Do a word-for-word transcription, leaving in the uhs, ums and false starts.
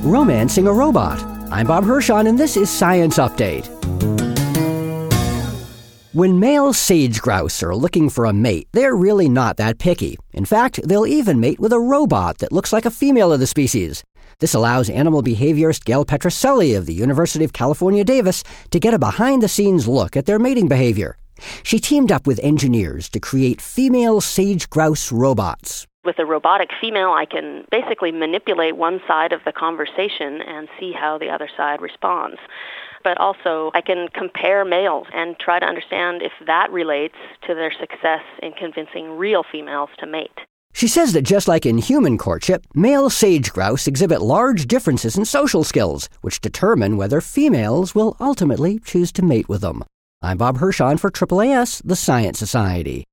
romancing a robot. I'm Bob Hirschon, and this is Science Update. When male sage grouse are looking for a mate, they're really not that picky. In fact, they'll even mate with a robot that looks like a female of the species. This allows animal behaviorist Gail Petrocelli of the University of California, Davis to get a behind-the-scenes look at their mating behavior. She teamed up with engineers to create female sage grouse robots. With a robotic female, I can basically manipulate one side of the conversation and see how the other side responds. But also, I can compare males and try to understand if that relates to their success in convincing real females to mate. She says that just like in human courtship, male sage grouse exhibit large differences in social skills, which determine whether females will ultimately choose to mate with them. I'm Bob Hirschon for A A A S, the Science Society.